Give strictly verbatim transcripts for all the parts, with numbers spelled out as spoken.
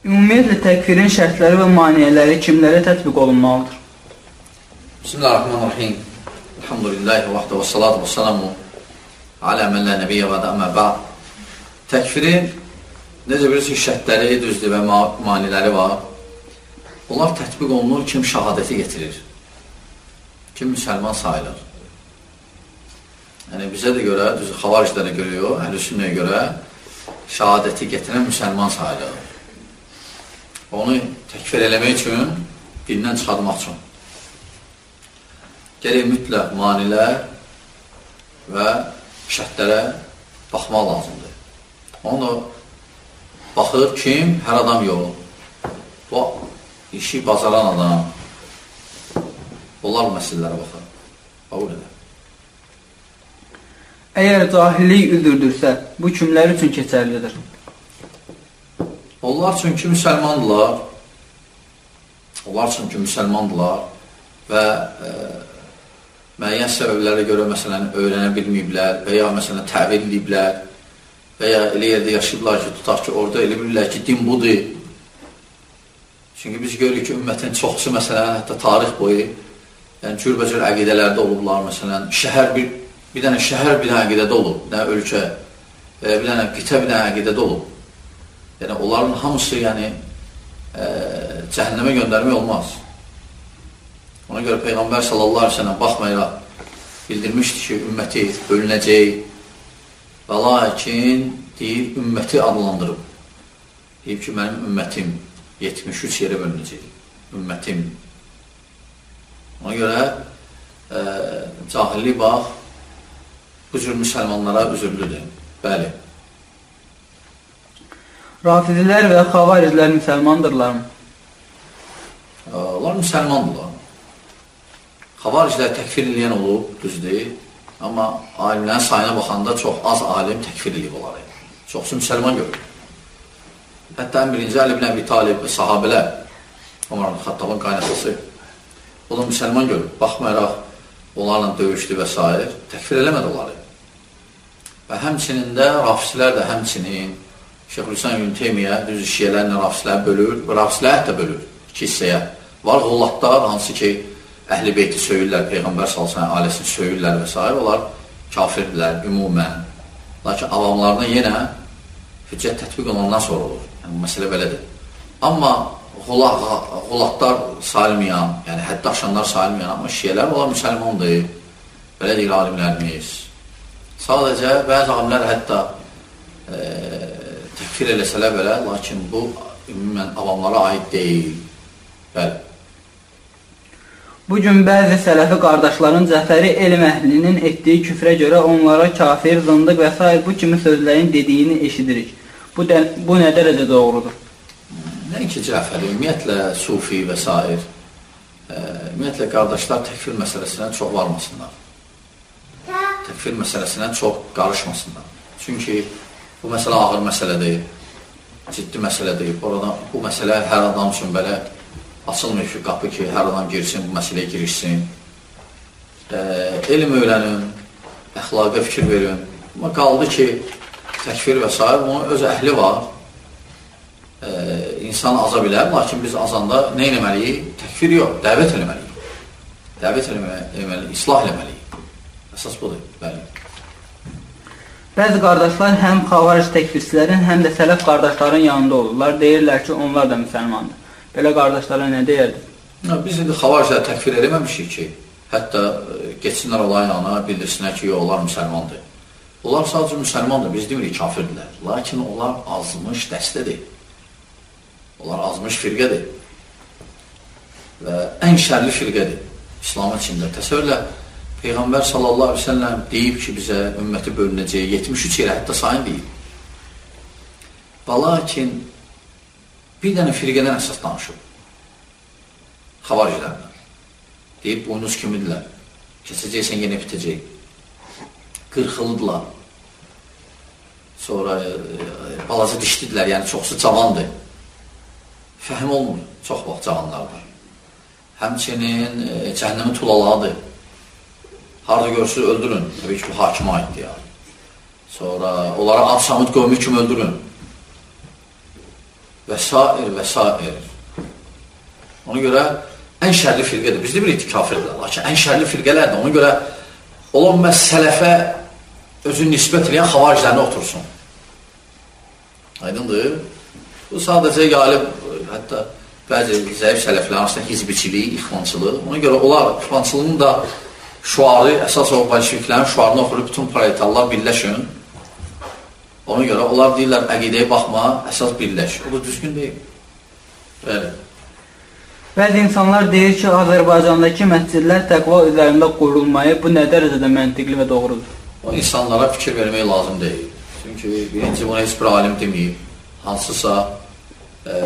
Ümumiyyətlə, təkfirin şərtləri və maniyələri kimlərə tətbiq olunmalıdır? Bismillahirrahmanirrahim. Elhamdülillahi vəxdə və salatu və salamu alə mən lə nəbiyyə və də əmə bə'd. Təkfirin necə bilirsiniz, şərtləri, düzdür və maniləri var. Onlar tətbiq olunur, kim şəhadəti getirir, kim müsəlman sayılır. Yəni, bizə də görə, düzdür, xavariclərə görə yox, əhl-i-sünnəyə görə şəhadəti getirən müsəlman sayılır. Onu təkfir eləmək üçün, dindən çıxartmaq üçün gərək mütləq manilər və şərtlərə baxmaq lazımdır. Onu baxır kim? Hər adam yox. Bu işi bacaran adam, onlar məsələlərə baxır. O qədər. Əgər cahillik üzdürdürsə, bu kimlər üçün keçərlidir? Onlar üçün ki, müsəlmandırlar. Onlar üçün ki, müsəlmandırlar və e, müəyyən səbəblərə görə, məsələn, öyrənə bilməyiblər və ya, məsələn, təvil ediblər və ya elə yerdə yaşayıblar ki, tutaq ki, orada elə bilirlər ki, din budur. Çünki biz görürük ki, ümmətin çoxsu, məsələn, hətta tarix boyu, yəni, cürbəcür əqidələrdə olublar, məsələn, şəhər bir, bir dənə şəhər bir dənə əqidədə olub, bir dənə ölkə, və bir dənə qitə bir dənə əqidədə olub. Yəni, onların hamısı, yəni, e, cəhənnəmə göndərmək olmaz. Ona görə Peyğəmbər sallallahu aleyhi ve sellem baxmayaraq bildirmişdir ki, ümməti bölünəcək və lakin, deyir, ümməti adlandırıb. Deyib ki, mənim ümmətim yetmiş üç yerə bölünəcək. Ümmətim. Ona görə e, cahillik bax, bu cür müsəlmanlara üzürlüdür. Bəli. Rafidilər və xavariclər müsəlmandırlar mı? Onlar müsəlmandırlar. Xavariclər təkfir eləyən olub, düzdür. Amma alimlərin sayına baxanda çox az alim təkfir eləyib olar. Çoxsu müsəlman görür. Hətta ən birinci Əli ibn Əbi Talib və sahabələr, Ömər ibn Xattabın qaynatası, o da müsəlman görür. Baxmayaraq, onlarla döyüşdü və s. Təkfir eləmədi onları. Və həmçinin də rafislər də həmçinin Şeyxülislam İbn Teymiyyə düz şiyələrlə rafislər bölür və rafislər də bölür iki hissəyə. Var qullatlar, hansı ki, əhl-i beyti söyürlər, Peyğəmbər sallallahu əleyhi və səlləm ailəsini söyürlər və s. Onlar kafirdirlər, ümumən. Lakin avamlarına yenə hüccət tətbiq olandan sonra olur. Yəni, məsələ belədir. Amma qulatlar sayılmayan, yəni həddə aşanlar sayılmayan, amma şiyələr onlar müsəlmandır. Belə deyil alimlərimiz. Sadəcə, bəzi alimlər hətta e, təkfir eləsələr belə, lakin bu ümumən avamlara aid deyil. Bəli. Bugün bəzi sələfi qardaşların Cəfəri elm əhlinin etdiyi küfrə görə onlara kafir, zındıq və s. bu kimi sözlərin dediyini eşidirik. Bu, də, bu nə dərəcə doğrudur? Nəinki Cəfəri, ümumiyyətlə sufi və s. E, ümumiyyətlə qardaşlar təkfir məsələsinə çox varmasınlar. Təkfir məsələsinə çox qarışmasınlar. Çünki bu məsələ ağır məsələdir, ciddi məsələdir. Orada, bu məsələ hər adam üçün belə açılmıyor ki, qapı ki, hər adam girsin, bu məsələyə girişsin. E, elm öyrənin, əxlaqa fikir verin. Amma qaldı ki, təkfir və s. onun öz əhli var. E, insan aza bilər, lakin biz azanda nə eləməliyik? Təkfir yox, dəvət eləməliyik. Dəvət eləməliyik, islah eləməliyik. Əsas budur, bəli. Bəzi qardaşlar həm xavaric təkfirçilərin, həm də sələf qardaşların yanında olurlar. Deyirlər ki, onlar da müsəlmandır. Belə qardaşlara nə deyərdir? Biz indi xavaricləri təkfir eləməmişik ki, hətta geçsinlər olay yana, bildirsinlər ki, yox, onlar müsəlmandır. Onlar sadəcə müsəlmandır, biz demirik kafirdirlər. Lakin onlar azmış dəstədir. Onlar azmış firqədir. Və ən şərli firqədir İslamın içində. Təsəvvürlə, Peyğəmbər sallallahu aleyhi ve sellem deyib ki, bizə ümməti bölünəcək, yetmiş üç yerə hətta sayın deyib. Və lakin bir dənə firqədən əsas danışıb. Xavariclərdən. Deyib, boynuz kimidirlər. Keçəcəksən, yenə bitəcək. Qırxılıdırlar. Sonra e, balaca dişlidirlər, yəni çoxsu cavandır. Fəhim olmur, çox vaxt cavanlardır. Həmçinin e, cəhənnəmi tulaladır. Harada görürsünüz, öldürün. Təbii ki, bu hakimə aiddir ya. Sonra onlara Absamid qövmü kimi öldürün. və s. və s. Ona görə ən şərli firqədir. Biz deyirik ki, kafirdir. Lakin ən şərli firqələrdir. Ona görə olan məhz sələfə özünü nisbət edən xavariclərinə otursun. Aydındır. Bu sadəcə qalib, hətta bəzi zəif sələflərin arasında hizbiçilik, ixvançılıq. Ona görə onlar ixvançılığın da şuarı, əsas o bolşeviklərin şuarını oxuyub bütün proletarlar birləşin. Ona görə onlar deyirlər, əqidəyə baxma, əsas birləş. O da düzgün deyil. Bəli. Bəzi insanlar deyir ki, Azərbaycandakı məscidlər təqva üzərində qurulmayı, bu nə dərəcədə məntiqli və doğrudur? O insanlara fikir vermək lazım deyil. Çünki birinci buna heç bir alim deməyib. Hansısa e,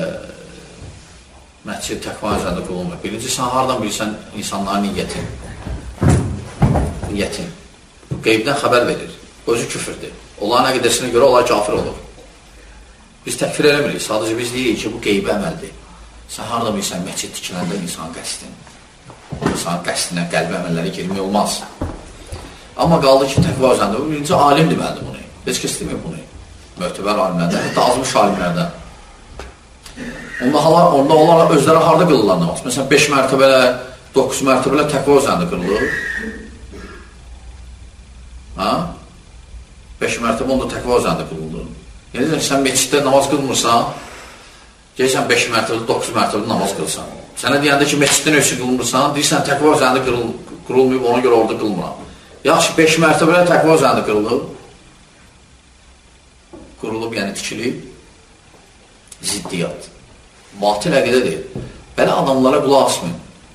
məscid təqva üzərində qurulmayı. Birinci, sən haradan bilirsən insanların niyyətin? Niyyətin. Qeybdən xəbər verir. Özü küfürdür. Onların əqidəsinə görə onlar kafir olur. Biz təkfir eləmirik. Sadəcə biz deyirik ki, bu qeybi əməldir. Sən harada bilirsən, məscid tikiləndə insan qəsdin. İnsan qəsdinə, qəlbi əməlləri girmək olmaz. Amma qaldı ki, təqva üzərində, birinci alim deməlidir bunu. Heç kəs demir bunu. Möhtəbər alimlərdən, hətta azmış alimlərdən. Onda, onda onlar özləri harada qılırlar namaz? Məsələn, beş mərtəbələ, doqquz mərtəbələ təqva üzərində qılır. Ha? beş mərtəbə onda təqva üzərində qılınır. Yəni, sən məsciddə namaz qılmırsan, gəlsən beş mərtəbədə, doqquz mərtəbədə namaz qılsan. Sənə deyəndə ki, məsciddən ölçü qılmırsan, deyirsən, təqva üzərində qırılmayıb, ona görə orada qılmıram. Yaxşı, beş mərtəbələ təqva üzərində qırılıb, qurulub, yəni tikilib, ziddiyyat. Batil əqidə deyil. Belə adamlara qulaq asmayın.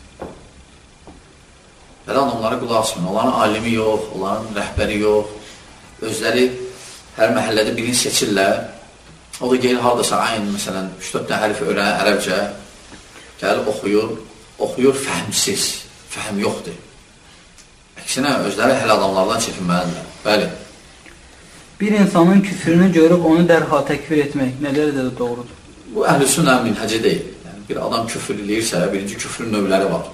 Belə adamlara qulaq asmayın. Onların alimi yox, onların rəhbəri yox. Özləri hər məhəllədə birini seçirlər. O da gəlir haradasa, aynı, məsələn, üç dörd dənə hərfi öyrənir ərəbcə, gəlir, oxuyur, oxuyur fəhmsiz, fəhm yoxdur. Əksinə, özləri hələ adamlardan çəkinməlidirlər. Bəli. Bir insanın küfrünü görüb onu dərhal təkfir etmək nə dərəcədə doğrudur? Bu əhl-i sünnə minhəcə deyil. Yəni, bir adam küfür eləyirsə, birinci küfrün növləri var.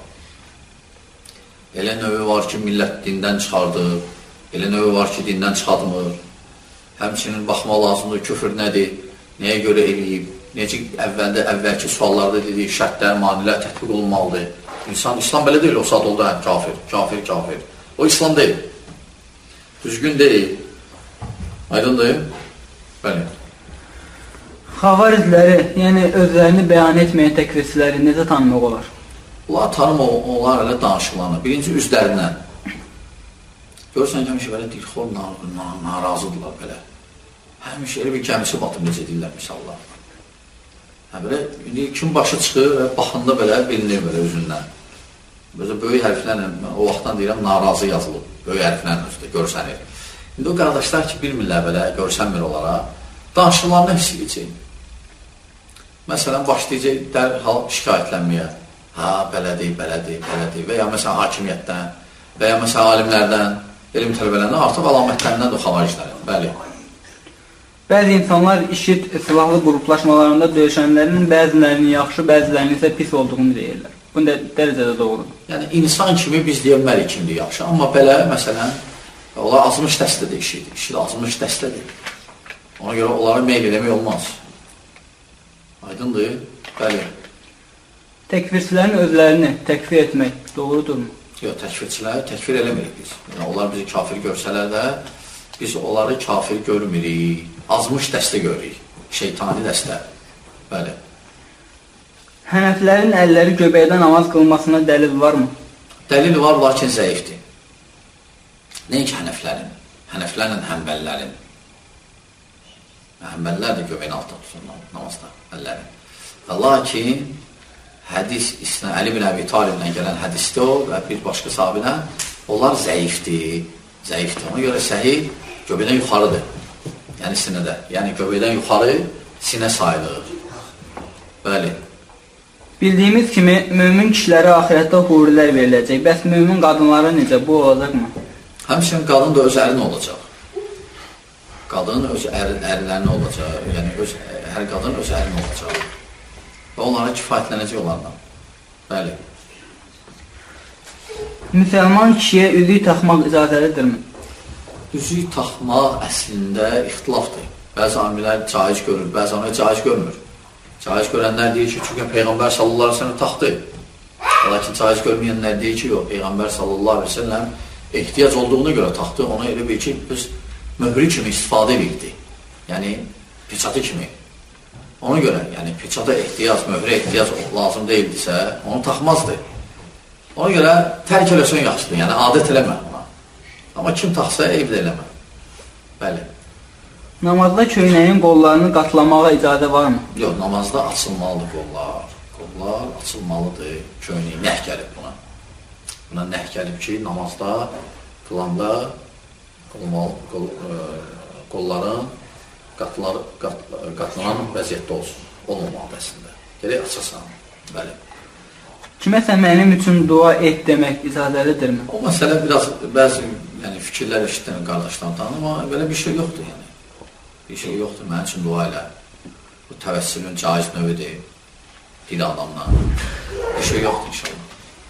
Elə növü var ki, millət dindən çıxardır, elə növü var ki, dindən çıxartmır. Həmçinin baxmaq lazımdır, küfür nədir, nəyə görə eləyib, necə əvvəldə, əvvəlki suallarda dedik, şərtlər, manilər tətbiq olunmalıdır. İnsan, İslam belə deyil, o saat oldu, həm, kafir, kafir, kafir. O İslam deyil. Düzgün deyil. Aydındır? Bəli. Xavaricləri, yəni özlərini bəyan etməyən təkfirçiləri necə tanımaq olar? Onlar tanımaq, onlar elə danışıqlarına. Birinci, üzlərindən. Görürsən ki, həmişə belə dilxor, narazıdırlar belə. Həmişə elə bir gəmisi batıb necə deyirlər, misallar. Hə, belə, kim başı çıxır, baxında belə bilinir belə özündən. Böyle böyük hərflərlə, o vaxtdan deyirəm, narazı yazılıb. Böyük hərflərlə özdə görsənir. İndi o qardaşlar ki, bilmirlər belə, görsənmir onlara, danışıqlarına hiss edəcək. Məsələn, başlayacaq dərhal şikayətlənməyə. Ha, belədir, belədir, belədir. Və ya məsələn, hakimiyyətdən, və ya məsələn, alimlərdən, elm tələbələrindən artıq əlamətlərindən də xavariclərin. Bəli. Bəzi insanlar işit silahlı qruplaşmalarında döyüşənlərin bəzilərinin yaxşı, bəzilərinin isə pis olduğunu deyirlər. Bu dərəcədə doğrudur. Yəni, insan kimi biz deyilmərik kimdir yaxşı. Amma belə, məsələn, onlar azmış dəstədir işidir. İşid azmış dəstədir. Ona görə onlara meyl eləmək olmaz. Aydındır? Bəli. Təkfirçilərin özlərini təkfir etmək doğrudurmu? Yox, təkfirçiləri təkfir eləmirik biz. Yəni, onlar bizi kafir görsələr də, biz onları kafir görmürük. Azmış dəstə görürük. Şeytani dəstə. Bəli. Hənəflərin əlləri göbəkdə namaz qılmasına dəlil varmı? Dəlil var, lakin zəifdir. Nəinki hənəflərin? Hənəflərlə həmbəllərin. Həmbəllər də göbəyin altında tuturlar namazda, əllərin. Və lakin, hədis, İsna, Əli bin Əbi Taliblə gələn hədisdə o və bir başqa sahabinə, onlar zəifdir, zəifdir. Ona görə səhih göbəkdən yuxarıdır. Yəni sinədə. Yəni göbəkdən yuxarı sinə sayılır. Bəli. Bildiyimiz kimi, mümin kişilərə axirətdə hurilər veriləcək. Bəs mümin qadınlara necə? Bu olacaqmı? Həmçinin qadın da öz ərin olacaq. Qadın öz ər, ərlərini olacaq. Yəni, öz, hər qadın öz ərin olacaq. Və onlara kifayətlənəcək onlardan. Bəli. Müsəlman kişiyə üzük taxmaq icazəlidirmi? Üzük taxmaq əslində ixtilafdır. Bəzi amilər caiz görür, bəzi amilər caiz görmür. Caiz görənlər deyir ki, çünki Peyğəmbər sallallahu aleyhi ve sellem taxtı. Lakin caiz görməyənlər deyir ki, yox, Peyğəmbər sallallahu aleyhi ve sellem ehtiyac olduğuna görə taxtı, ona elə bir ki, biz möhrü kimi istifadə edirdi. Yəni, peçatı kimi. Ona görə, yəni, peçata ehtiyac, möhrə ehtiyac lazım deyildisə, onu taxmazdı. Ona görə tərk eləsən yaxşıdır, yəni adət eləmə ona. Amma kim taxsa, evdə eləmə. Bəli. Namazda köynəyin qollarını qatlamağa icazə varmı? Yox, namazda açılmalıdır qollar. Qollar açılmalıdır, köynəyi nəh gəlib buna. Buna nəh gəlib ki, namazda, qılanda qolmalı, qol, ə, qolların qatlar, qat, qatlanan vəziyyətdə olsun, olmamalı əslində. Gerək açasan, bəli. Kiməsə mənim üçün dua et demək icazəlidirmi? O məsələ biraz, bəzi yəni, fikirlər eşitdən qardaşlardan, amma belə bir şey yoxdur, yəni. Bir şey yoxdur, mənim üçün dua elə. Bu təvəssülün caiz növüdür, dil adamla. Bir şey yoxdur inşallah.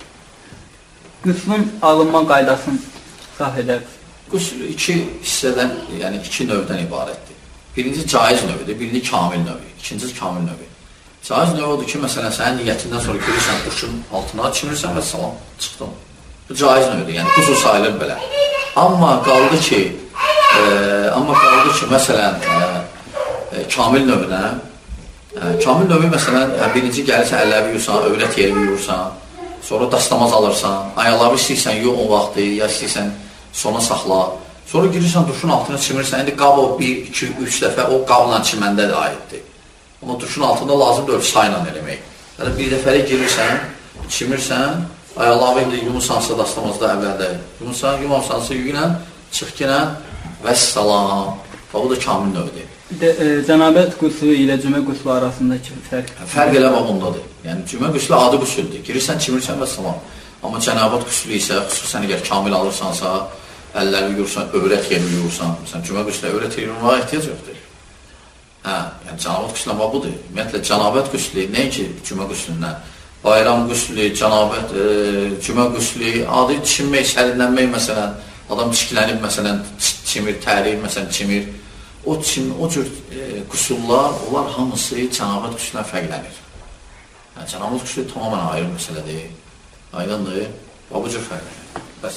Qüslün alınma qaydasını izah edərsiniz. Qüsl iki hissədən, yəni iki növdən ibarətdir. Birinci caiz növüdür, birinci kamil növü, ikincisi kamil növü. Caiz növü odur ki, məsələn, sənin niyyətindən sonra girirsən quşun altına, çimirsən və salam, çıxdın. Bu caiz növüdür, yəni qusur sayılır belə. Amma qaldı ki, e, amma qaldı ki, məsələn, e, e, kamil növünə, e, kamil növü, məsələn, yəni, birinci gəlirsən, əlləvi yuyursan, övrət yeri yuyursan, sonra dastamaz alırsan, ayaqları istəyirsən, yox o vaxtı, ya istəyirsən, sona saxla. Sonra girirsən duşun altına çimirsən, indi qab o bir, iki, üç dəfə o qabla çiməndə də aiddir. Amma duşun altında lazımdır öyle sayla eləmək. Yəni bir dəfəli girirsən, çimirsən, ayaqları indi yumursansa dastamazda əvvəldə yumursan, yumursansa yuyunən, çıxginən və salam. Bu da kamil növüdür. De, e, cənabət qüslu ilə cümə qüslu arasındakı fərq? Fərq eləmə bundadır. Yəni cümə qüslu adi qüsüldür. Girirsən, çimirsən və salam. Amma cənabət qüslu isə, xüsusən əgər kamil alırsansa, əlləri yuyursan, övrət yeri yuyursan, məsələn, cümə qüslə övrət yeri yuyurmağa ehtiyac yoxdur. Hə, yəni cənabət qüsləmə budur. Ümumiyyətlə, cənabət qüslə, nəinki cümə qüslündən? Bayram qüslü, cənabət, e, cümə qüslü, adi çinmək, sərinlənmək, məsələn, adam çiklənib, məsələn, çimir, tərir, məsələn, çimir. O, çim, o cür e, qüsullar, onlar hamısı cənabət qüslündən fərqlənir. Yəni, cənabət qüslü tamamən ayrı məsələdir. Aydındır, bu cür fərqlənir.